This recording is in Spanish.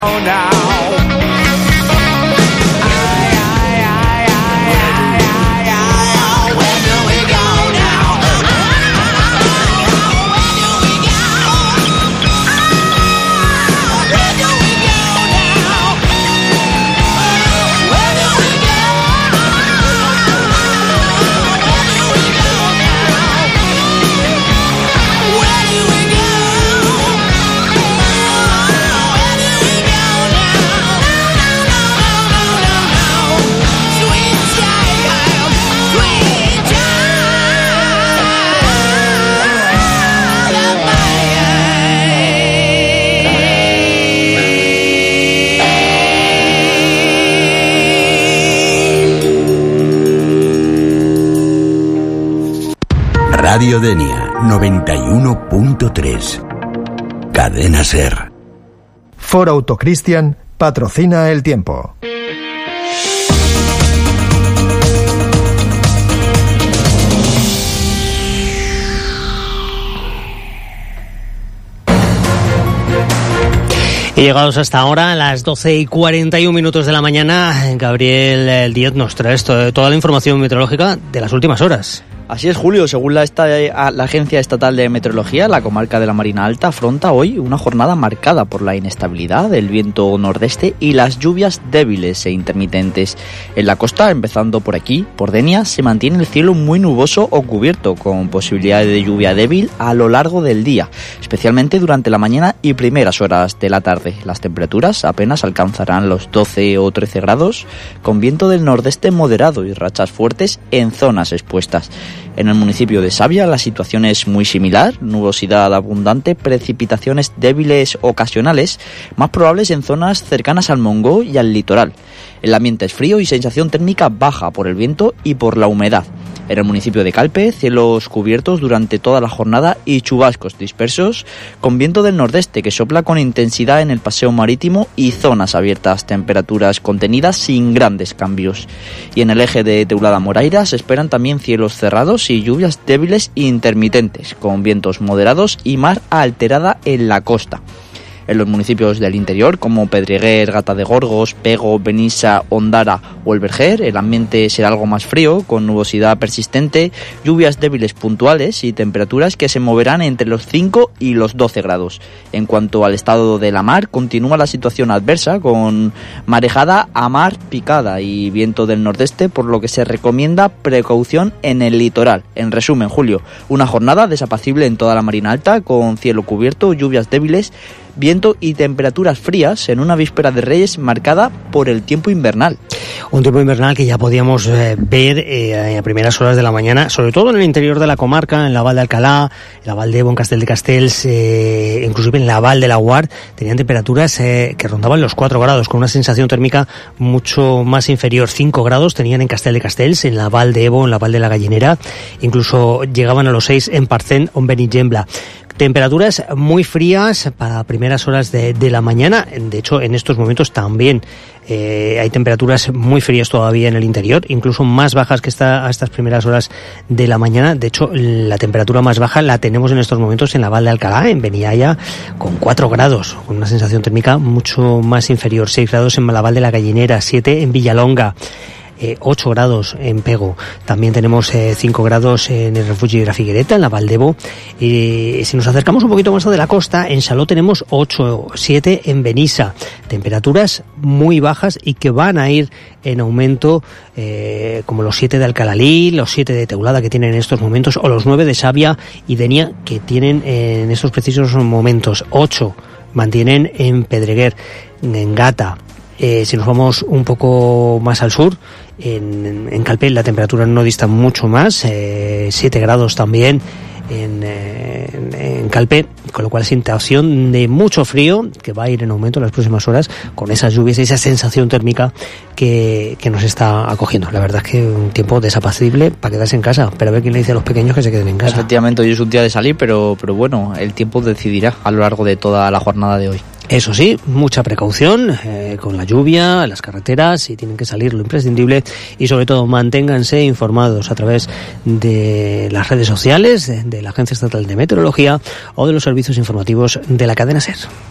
Radio Denia 91.3. Cadena Ser. Foro Autocristian patrocina el tiempo. Y llegados hasta ahora, a las 12:41 de la mañana, Gabriel Díaz nos trae toda la información meteorológica de las últimas horas. Así es, Julio. Según la Agencia Estatal de Meteorología, la comarca de la Marina Alta afronta hoy una jornada marcada por la inestabilidad, el viento nordeste y las lluvias débiles e intermitentes. En la costa, empezando por aquí, por Denia, se mantiene el cielo muy nuboso o cubierto, con posibilidades de lluvia débil a lo largo del día, especialmente durante la mañana y primeras horas de la tarde. Las temperaturas apenas alcanzarán los 12 o 13 grados, con viento del nordeste moderado y rachas fuertes en zonas expuestas. En el municipio de Savia la situación es muy similar, nubosidad abundante, precipitaciones débiles ocasionales, más probables en zonas cercanas al Montgó y al litoral. El ambiente es frío y sensación térmica baja por el viento y por la humedad. En el municipio de Calpe, cielos cubiertos durante toda la jornada y chubascos dispersos, con viento del nordeste que sopla con intensidad en el paseo marítimo y zonas abiertas, temperaturas contenidas sin grandes cambios. Y en el eje de Teulada-Moraira se esperan también cielos cerrados y lluvias débiles e intermitentes, con vientos moderados y mar alterada en la costa. En los municipios del interior, como Pedreguer, Gata de Gorgos, Pego, Benissa, Ondara o El Verger, el ambiente será algo más frío, con nubosidad persistente, lluvias débiles puntuales y temperaturas que se moverán entre los 5 y los 12 grados. En cuanto al estado de la mar, continúa la situación adversa, con marejada a mar picada y viento del nordeste, por lo que se recomienda precaución en el litoral. En resumen, Julio, una jornada desapacible en toda la Marina Alta, con cielo cubierto, lluvias débiles, viento y temperaturas frías en una víspera de Reyes marcada por el tiempo invernal. Un tiempo invernal que ya podíamos ver a primeras horas de la mañana, sobre todo en el interior de la comarca, en la Val de Alcalá, en la Val d'Ebo, en Castel de Castells, inclusive en la Val de la Guard, tenían temperaturas que rondaban los 4 grados, con una sensación térmica mucho más inferior. 5 grados tenían en Castel de Castells, en la Val d'Ebo, en la Val de la Gallinera, incluso llegaban a los 6 en Parcent o en Benigembla. Temperaturas muy frías para primeras horas de la mañana. De hecho, en estos momentos también hay temperaturas muy frías todavía en el interior, incluso más bajas que a estas primeras horas de la mañana. De hecho, la temperatura más baja la tenemos en estos momentos en la Val de Alcalá, en Beniaya, con 4 grados, con una sensación térmica mucho más inferior. 6 grados en la Val de la Gallinera, 7 en Villalonga. 8 grados en Pego. También tenemos 5 grados en el refugio de la Figuereta, en la Val d'Ebo. Si nos acercamos un poquito más de la costa, en Saló tenemos 8, 7 en Benissa. Temperaturas muy bajas y que van a ir en aumento, como los 7 de Alcalalí, los 7 de Teulada que tienen en estos momentos, o los 9 de Savia y Denia que tienen en estos precisos momentos. 8 mantienen en Pedreguer, en Gata. Si nos vamos un poco más al sur, en Calpe la temperatura no dista mucho más, 7 grados también en Calpe, con lo cual sensación de mucho frío que va a ir en aumento en las próximas horas, con esas lluvias y esa sensación térmica que nos está acogiendo. La verdad es que un tiempo desapacible para quedarse en casa, pero a ver quién le dice a los pequeños que se queden en casa. Efectivamente, hoy es un día de salir, pero bueno, el tiempo decidirá a lo largo de toda la jornada de hoy. Eso sí, mucha precaución con la lluvia, las carreteras, si tienen que salir, lo imprescindible, y sobre todo manténganse informados a través de las redes sociales, de la Agencia Estatal de Meteorología o de los servicios informativos de la cadena SER.